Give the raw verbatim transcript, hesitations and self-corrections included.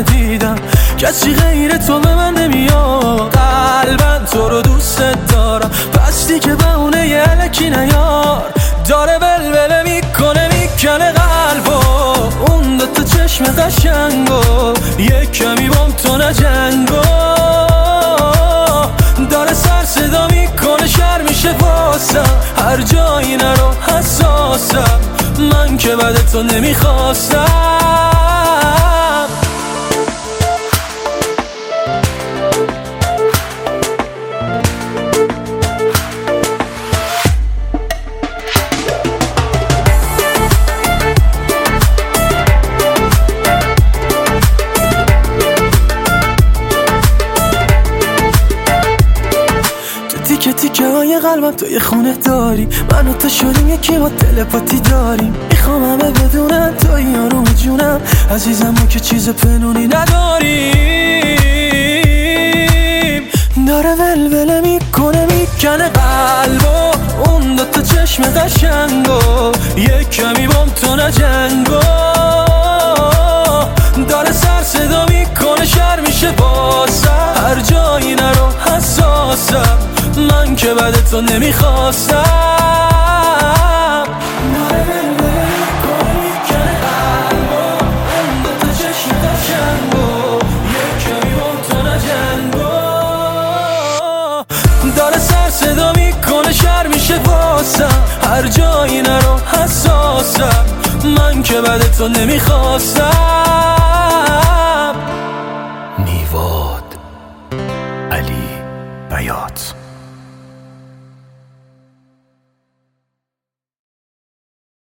ندیدم، کسی غیر تو به من نمیاد. قلبم تو رو دوست دارم، پس دیگه بهونه یه الکی نیار. داره ولوله میکنه میکنه قلبو، اون دوتا چشم قشنگو، یک کمی بام تو نجنگو. داره سر صدا میکنه شر میشه واسم، هر جایی نرو حساسم، من که بعد تو نمیخواستم. تیکه تیکه های قلبم توی خونه داری، من و تو شدیم یکی، ما تلپاتی داریم. میخوام همه بدونن تو یارو جونم، عزیزم ما که چیز پنونی نداریم. داره ولوله میکنه میکنه قلبو، اون دوتا چشم قشنگو، یک کمی بام تو نجنگو. داره سر صدا میکنه شر میشه واسم، هر جایی نرو حساسم، من که بعد تو نمیخواستم. داره ولوله میکنه میکنه قلبو، اون دوتا چشم قشنگو، یک کمی بام تو نجنگو. داره سر صدا میکنه شر میشه واسم، هر جایی نرو حساسم، من که بعد تو نمیخواستم. نیواد علی بیات.